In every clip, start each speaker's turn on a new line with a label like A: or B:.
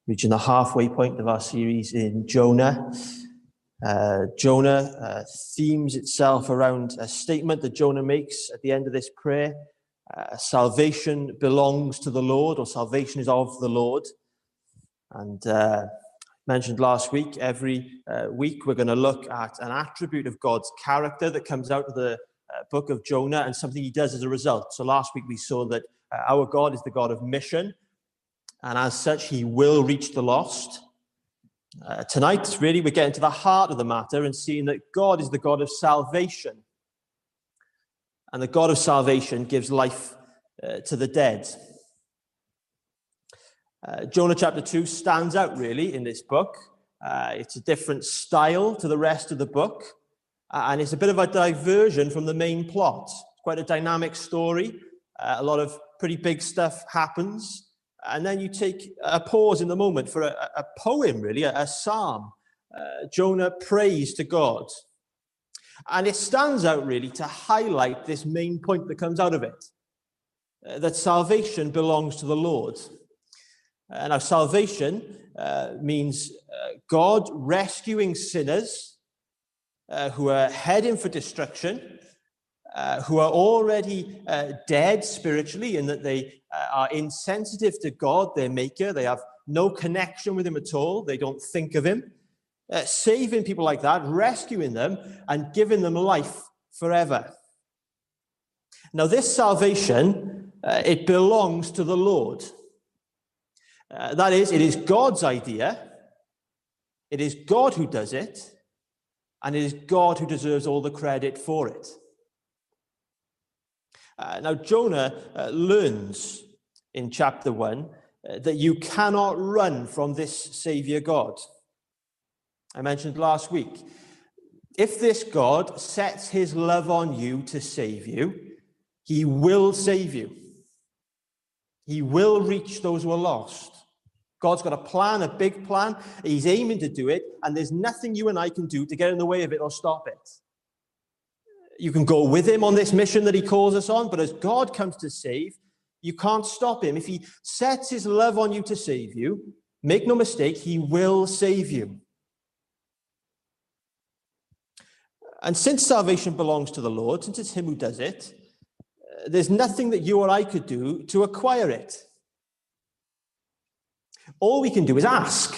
A: reaching the halfway point of our series in Jonah. Jonah themes itself around a statement that Jonah makes at the end of this prayer. Salvation belongs to the Lord, or salvation is of the Lord. And mentioned last week, every week we're going to look at an attribute of God's character that comes out of the book of Jonah and something he does as a result. So last week we saw that our God is the God of mission, and as such he will reach the lost. Tonight, really, we're getting to the heart of the matter and seeing that God is the God of salvation. And the God of salvation gives life to the dead. Jonah chapter 2 stands out, really, in this book. It's a different style to the rest of the book. And it's a bit of a diversion from the main plot. It's quite a dynamic story. A lot of pretty big stuff happens. And then you take a pause in the moment for a poem, really, a psalm. Jonah prays to God. And it stands out, really, to highlight this main point that comes out of it, that salvation belongs to the Lord. Now, salvation means God rescuing sinners who are heading for destruction, who are already dead spiritually in that they are insensitive to God, their maker. They have no connection with him at all. They don't think of him. Saving people like that, rescuing them, and giving them life forever. Now, this salvation, it belongs to the Lord. That is, it is God's idea. It is God who does it. And it is God who deserves all the credit for it. Now, Jonah learns in chapter 1 that you cannot run from this Savior God. I mentioned last week, if this God sets his love on you to save you, he will save you. He will reach those who are lost. God's got a plan, a big plan. He's aiming to do it, and there's nothing you and I can do to get in the way of it or stop it. You can go with him on this mission that he calls us on, but as God comes to save, you can't stop him. If he sets his love on you to save you, make no mistake, he will save you. And since salvation belongs to the Lord, since it's him who does it, there's nothing that you or I could do to acquire it. All we can do is ask.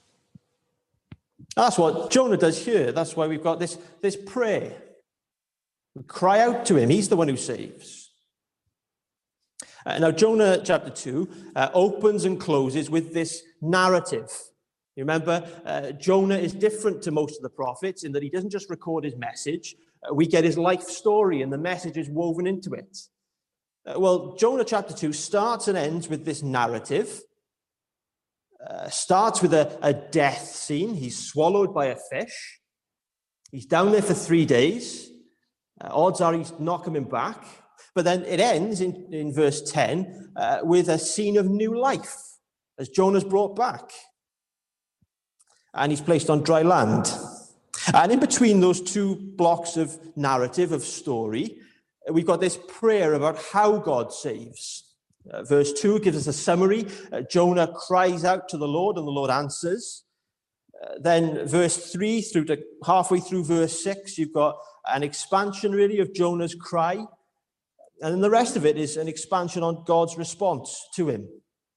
A: That's what Jonah does here. That's why we've got this prayer. We cry out to him. He's the one who saves. Now, Jonah chapter 2 opens and closes with this narrative. You remember, Jonah is different to most of the prophets in that he doesn't just record his message. We get his life story and the message is woven into it. Well, Jonah chapter 2 starts and ends with this narrative. Starts with a death scene. He's swallowed by a fish. He's down there for 3 days. Odds are he's not coming back. But then it ends in verse 10 with a scene of new life as Jonah's brought back. And he's placed on dry land. And in between those two blocks of narrative, of story, we've got this prayer about how God saves. Verse 2 gives us a summary. Jonah cries out to the Lord, and the Lord answers. Then verse 3 through to halfway through verse 6, you've got an expansion, really, of Jonah's cry. And then the rest of it is an expansion on God's response to him.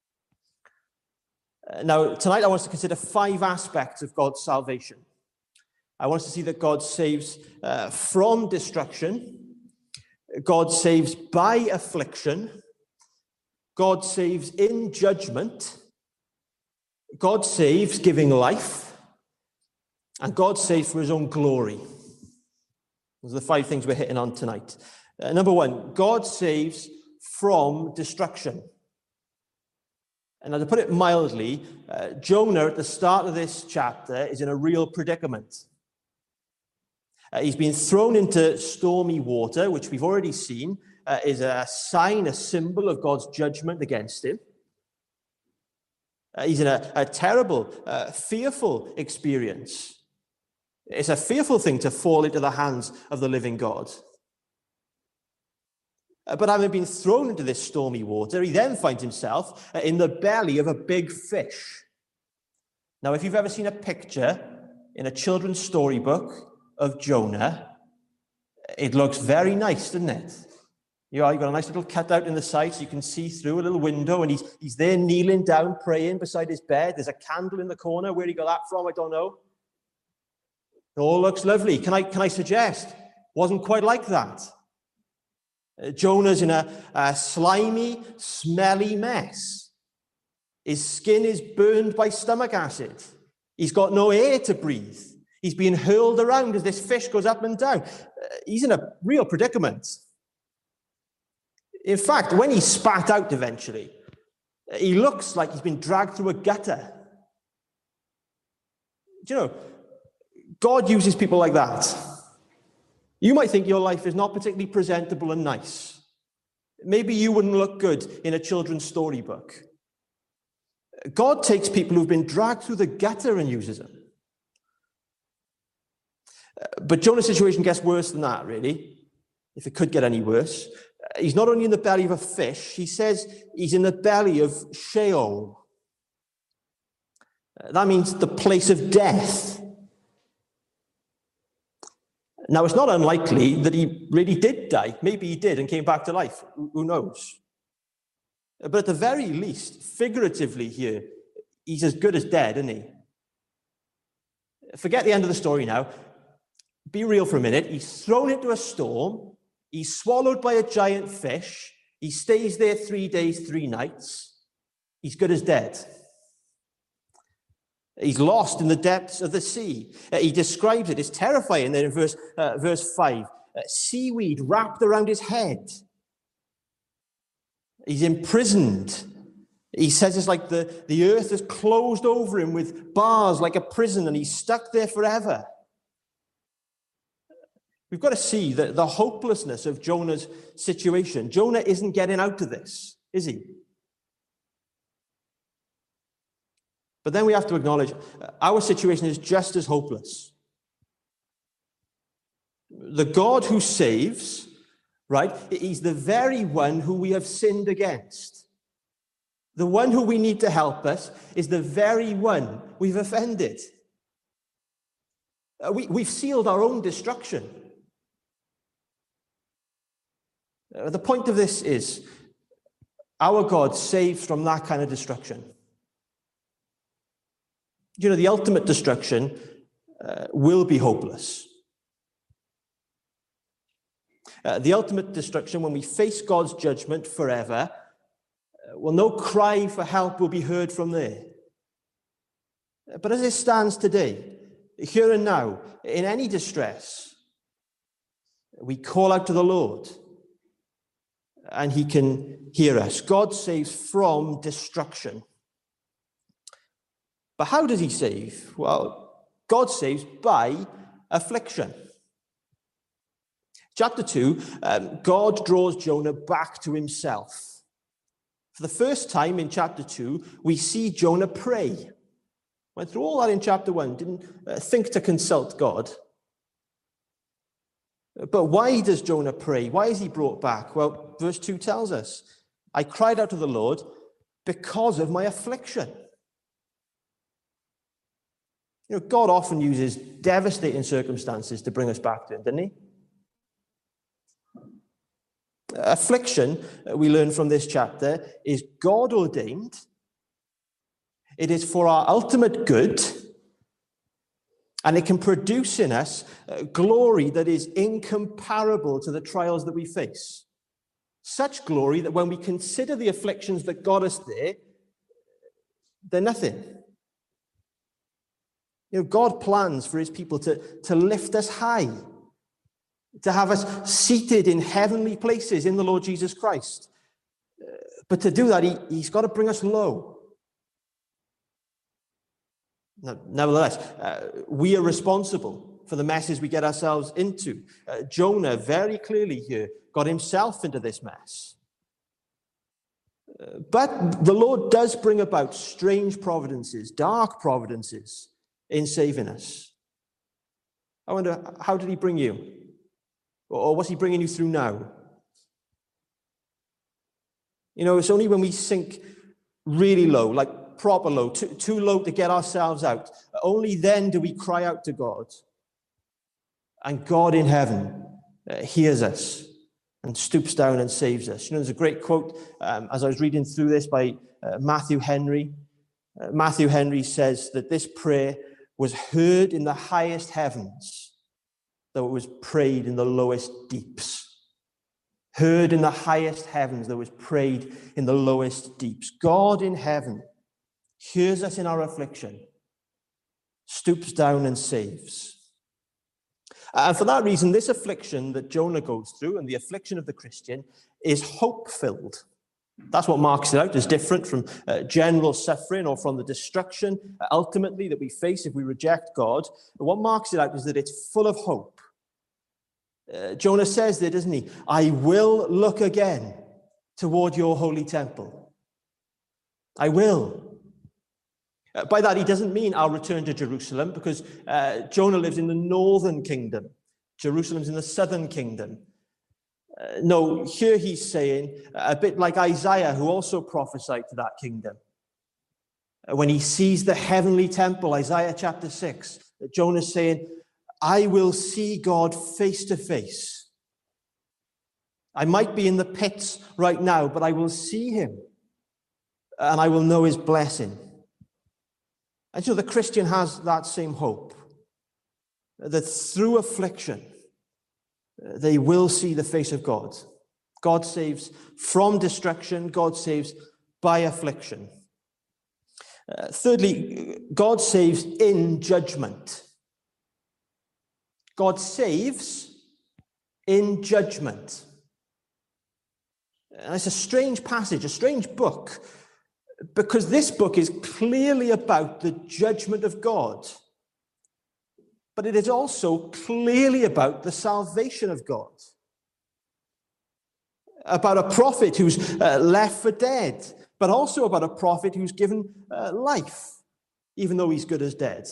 A: Now, tonight I want us to consider 5 aspects of God's salvation. I want us to see that God saves from destruction. God saves by affliction. God saves in judgment. God saves giving life. And God saves for his own glory. Those are the 5 things we're hitting on tonight. Number 1, God saves from destruction. And now, to put it mildly, Jonah at the start of this chapter is in a real predicament. He's been thrown into stormy water, which we've already seen is a sign, a symbol of God's judgment against him. He's in a terrible, fearful experience. It's a fearful thing to fall into the hands of the living God. But having been thrown into this stormy water, he then finds himself in the belly of a big fish. Now, if you've ever seen a picture in a children's storybook of Jonah, it looks very nice, doesn't it? You've got a nice little cutout in the side so you can see through a little window, and he's there kneeling down, praying beside his bed. There's a candle in the corner. Where he got that from, I don't know. It all looks lovely. Can I suggest? Wasn't quite like that. Jonah's in a slimy, smelly mess. His skin is burned by stomach acid. He's got no air to breathe. He's being hurled around as this fish goes up and down. He's in a real predicament. In fact, when he's spat out eventually, he looks like he's been dragged through a gutter. Do you know, God uses people like that. You might think your life is not particularly presentable and nice. Maybe you wouldn't look good in a children's storybook. God takes people who've been dragged through the gutter and uses them. But Jonah's situation gets worse than that, really, if it could get any worse. He's not only in the belly of a fish, he says he's in the belly of Sheol. That means the place of death. Now, it's not unlikely that he really did die. Maybe he did and came back to life. Who knows? But at the very least, figuratively here, he's as good as dead, isn't he? Forget the end of the story now. Be real for a minute. He's thrown into a storm. He's swallowed by a giant fish. He stays there 3 days, 3 nights. He's good as dead. He's lost in the depths of the sea. He describes it. It's terrifying there in verse 5. Seaweed wrapped around his head. He's imprisoned. He says it's like the earth has closed over him with bars like a prison, and he's stuck there forever. We've got to see the hopelessness of Jonah's situation. Jonah isn't getting out of this, is he? But then we have to acknowledge our situation is just as hopeless. The God who saves, right, he's the very one who we have sinned against. The one who we need to help us is the very one we've offended. We've sealed our own destruction. The point of this is our God saves from that kind of destruction. You know, the ultimate destruction will be hopeless. The ultimate destruction, when we face God's judgment forever, well, no cry for help will be heard from there. But as it stands today, here and now, in any distress, we call out to the Lord, and he can hear us. God saves from destruction. But how does he save? Well, God saves by affliction. Chapter 2, God draws Jonah back to himself. For the first time in chapter 2, we see Jonah pray. Went through all that in chapter 1, didn't think to consult God. But why does Jonah pray? Why is he brought back? Well, verse 2 tells us, I cried out to the Lord because of my affliction. You know, God often uses devastating circumstances to bring us back to him, doesn't he? Affliction, we learn from this chapter, is God ordained. It is for our ultimate good, and it can produce in us glory that is incomparable to the trials that we face. Such glory that when we consider the afflictions that got us there, they're nothing. You know, God plans for his people to lift us high, to have us seated in heavenly places in the Lord Jesus Christ. But to do that, he's got to bring us low. Nevertheless, we are responsible for the messes we get ourselves into. Jonah very clearly here got himself into this mess. But the Lord does bring about strange providences, dark providences in saving us. I wonder, how did he bring you? Or what's he bringing you through now? You know, it's only when we sink really low, like proper low, too low to get ourselves out. Only then do we cry out to God. And God in heaven hears us and stoops down and saves us. You know, there's a great quote as I was reading through this by Matthew Henry. Matthew Henry says that this prayer was heard in the highest heavens, though it was prayed in the lowest deeps. Heard in the highest heavens, though it was prayed in the lowest deeps. God in heaven hears us in our affliction, stoops down and saves. And for that reason, this affliction that Jonah goes through and the affliction of the Christian is hope-filled. That's what marks it out as different from general suffering or from the destruction, ultimately, that we face if we reject God. But what marks it out is that it's full of hope. Jonah says there, doesn't he? I will look again toward your holy temple. I will. By that, he doesn't mean I'll return to Jerusalem, because Jonah lives in the northern kingdom. Jerusalem's in the southern kingdom. No, here he's saying, a bit like Isaiah, who also prophesied to that kingdom. When he sees the heavenly temple, Isaiah chapter 6, Jonah's saying, I will see God face to face. I might be in the pits right now, but I will see him, and I will know his blessing. And so the Christian has that same hope, that through affliction, they will see the face of God. God saves from destruction. God saves by affliction. Thirdly, God saves in judgment. God saves in judgment. And it's a strange passage, a strange book, because this book is clearly about the judgment of God. But it is also clearly about the salvation of God. About a prophet who's left for dead, but also about a prophet who's given life, even though he's good as dead.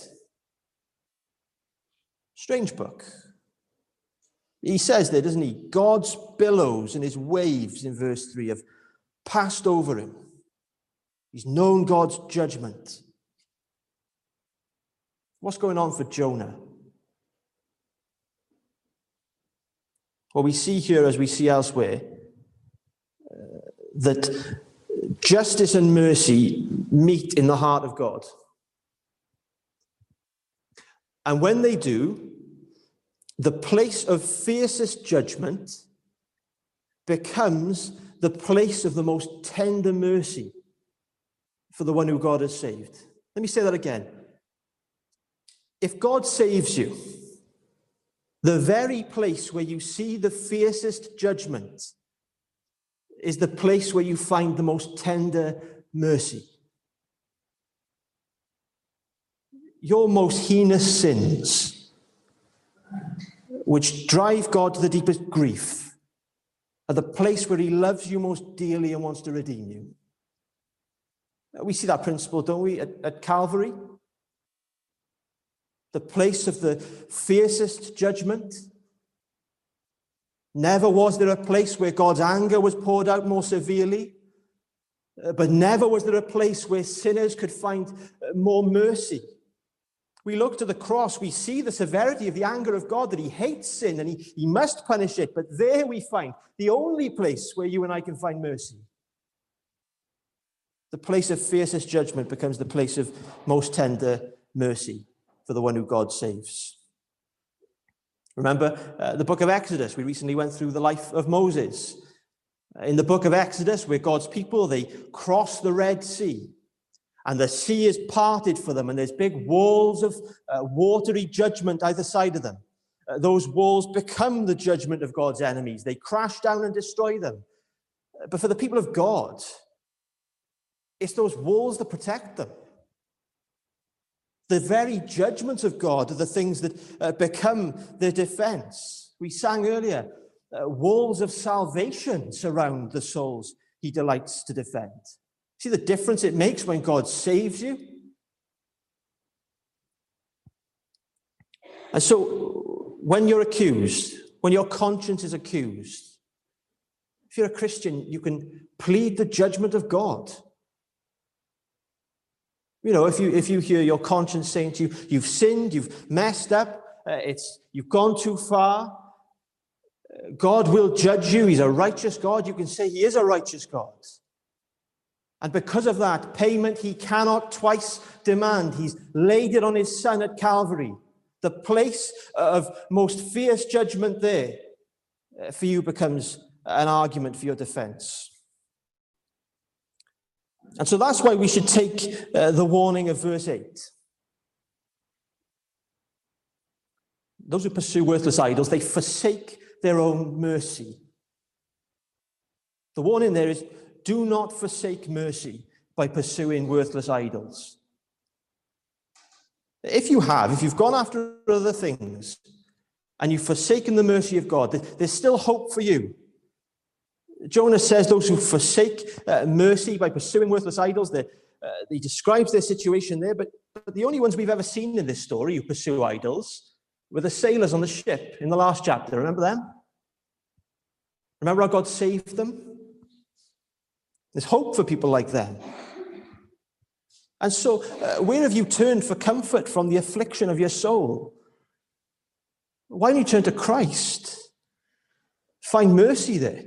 A: Strange book. He says there, doesn't he? God's billows and his waves, in verse 3, have passed over him. He's known God's judgment. What's going on for Jonah? Well, we see here, as we see elsewhere, that justice and mercy meet in the heart of God. And when they do, the place of fiercest judgment becomes the place of the most tender mercy for the one who God has saved. Let me say that again. If God saves you, the very place where you see the fiercest judgment is the place where you find the most tender mercy. Your most heinous sins, which drive God to the deepest grief, are the place where he loves you most dearly and wants to redeem you. We see that principle, don't we, at Calvary? The place of the fiercest judgment. Never was there a place where God's anger was poured out more severely, but never was there a place where sinners could find more mercy. We look to the cross, we see the severity of the anger of God, that he hates sin and he must punish it, but there we find the only place where you and I can find mercy. The place of fiercest judgment becomes the place of most tender mercy for the one who God saves. Remember the book of Exodus. We recently went through the life of Moses. In the book of Exodus, where God's people, they cross the Red Sea, and the sea is parted for them, and there's big walls of watery judgment either side of them. Those walls become the judgment of God's enemies. They crash down and destroy them. But for the people of God, it's those walls that protect them. The very judgments of God are the things that become their defense. We sang earlier, walls of salvation surround the souls he delights to defend. See the difference it makes when God saves you? And so when you're accused, when your conscience is accused, if you're a Christian, you can plead the judgment of God. You know, if you hear your conscience saying to you, you've sinned, you've messed up, you've gone too far, God will judge you. He's a righteous God. You can say he is a righteous God. And because of that, payment he cannot twice demand. He's laid it on his son at Calvary. The place of most fierce judgment there for you becomes an argument for your defense. And so that's why we should take the warning of verse 8. Those who pursue worthless idols, they forsake their own mercy. The warning there is, do not forsake mercy by pursuing worthless idols. If you've gone after other things and you've forsaken the mercy of God, there's still hope for you. Jonah says those who forsake mercy by pursuing worthless idols, he describes their situation there, but the only ones we've ever seen in this story who pursue idols were the sailors on the ship in the last chapter. Remember them? Remember how God saved them? There's hope for people like them. And so, where have you turned for comfort from the affliction of your soul? Why don't you turn to Christ? Find mercy there.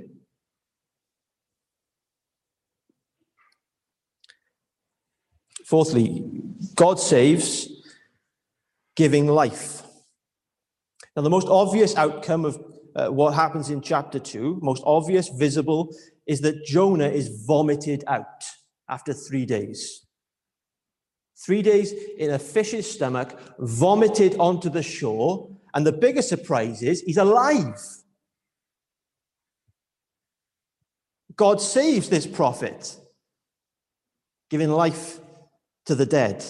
A: Fourthly, God saves, giving life. Now, the most obvious outcome of what happens in chapter 2, most obvious, visible, is that Jonah is vomited out after 3 days. 3 days in a fish's stomach, vomited onto the shore, and the biggest surprise is he's alive. God saves this prophet, giving life to the dead.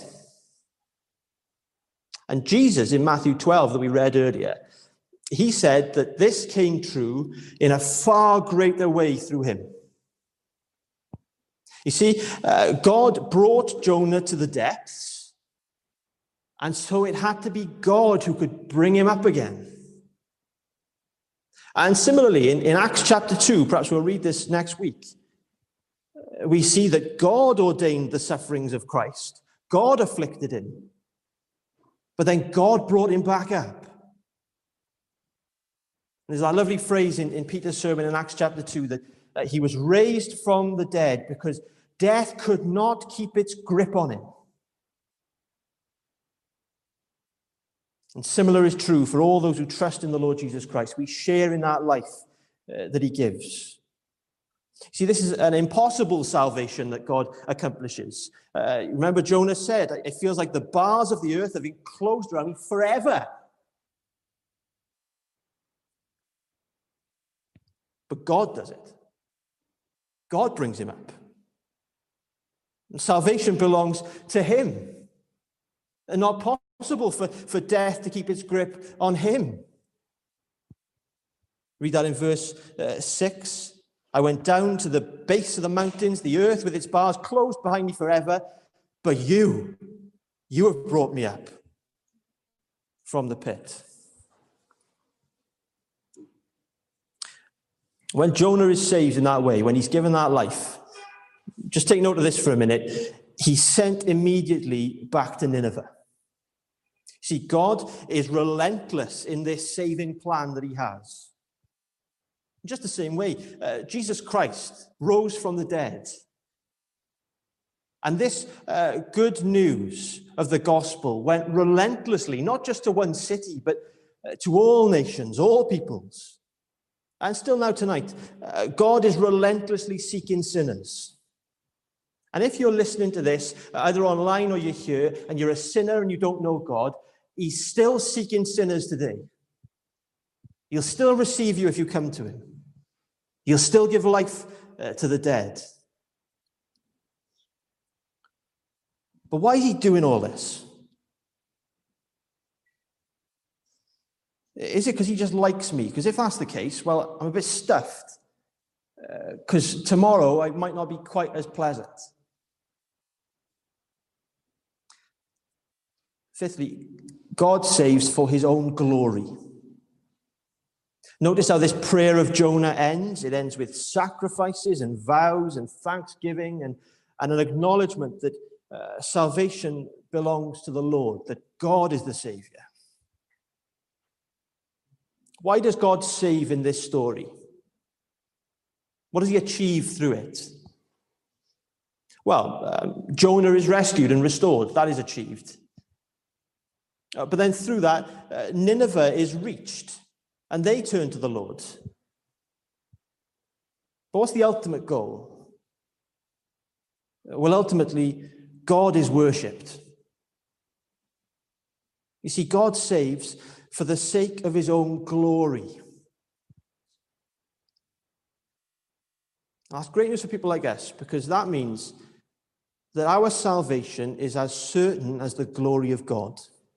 A: And Jesus, in Matthew 12 that we read earlier, he said that this came true in a far greater way through him. You see, God brought Jonah to the depths, and so it had to be God who could bring him up again. And similarly, in Acts chapter 2, perhaps we'll read this next week, we see that God ordained the sufferings of Christ. God afflicted him, but then God brought him back up. There's that lovely phrase in Peter's sermon in Acts chapter 2 that he was raised from the dead because death could not keep its grip on him. And similar is true for all those who trust in the Lord Jesus Christ. We share in that life that he gives. See, this is an impossible salvation that God accomplishes. Remember, Jonah said, it feels like the bars of the earth have been closed around me forever. But God does it. God brings him up. And salvation belongs to him. And not possible for death to keep its grip on him. Read that in verse 6. I went down to the base of the mountains, the earth with its bars closed behind me forever. But you have brought me up from the pit. When Jonah is saved in that way, when he's given that life, just take note of this for a minute. He's sent immediately back to Nineveh. See, God is relentless in this saving plan that he has. In just the same way, Jesus Christ rose from the dead. And this good news of the gospel went relentlessly, not just to one city, but to all nations, all peoples. And still now tonight, God is relentlessly seeking sinners. And if you're listening to this, either online or you're here, and you're a sinner and you don't know God, he's still seeking sinners today. He'll still receive you if you come to him. He'll still give life to the dead. But why is he doing all this? Is it because he just likes me? Because if that's the case, well, I'm a bit stuffed. Because tomorrow I might not be quite as pleasant. Fifthly, God saves for his own glory. Notice how this prayer of Jonah ends. It ends with sacrifices and vows and thanksgiving and an acknowledgement that salvation belongs to the Lord, that God is the Savior. Why does God save in this story? What does he achieve through it? Well, Jonah is rescued and restored. That is achieved. But then through that, Nineveh is reached, and they turn to the Lord. But what's the ultimate goal? Well, ultimately, God is worshipped. You see, God saves for the sake of his own glory. That's great news for people like us, because that means that our salvation is as certain as the glory of God.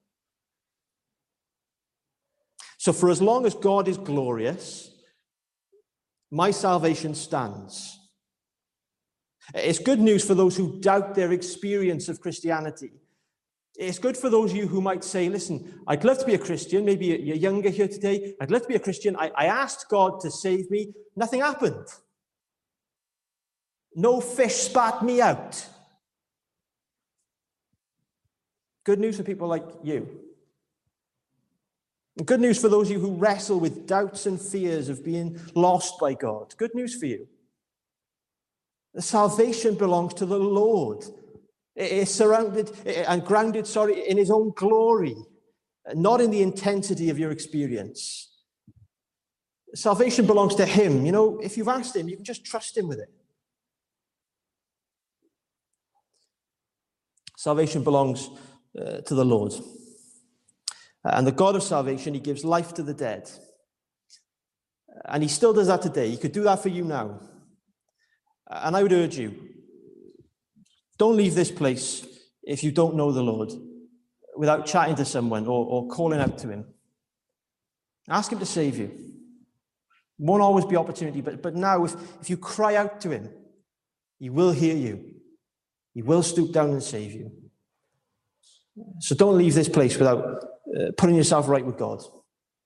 A: So for as long as God is glorious, my salvation stands. It's good news for those who doubt their experience of Christianity. It's good for those of you who might say, listen, I'd love to be a Christian. Maybe you're younger here today. I'd love to be a Christian. I asked God to save me. Nothing happened. No fish spat me out. Good news for people like you. Good news for those of you who wrestle with doubts and fears of being lost by God. Good news for you. The salvation belongs to the Lord. It is surrounded and grounded, in his own glory, not in the intensity of your experience. Salvation belongs to him. You know, if you've asked him, you can just trust him with it. Salvation belongs to the Lord. And the God of salvation, he gives life to the dead. And he still does that today. He could do that for you now. And I would urge you, don't leave this place if you don't know the Lord without chatting to someone or calling out to him. Ask him to save you. Won't always be opportunity, but now if you cry out to him, he will hear you. He will stoop down and save you. So don't leave this place without putting yourself right with God.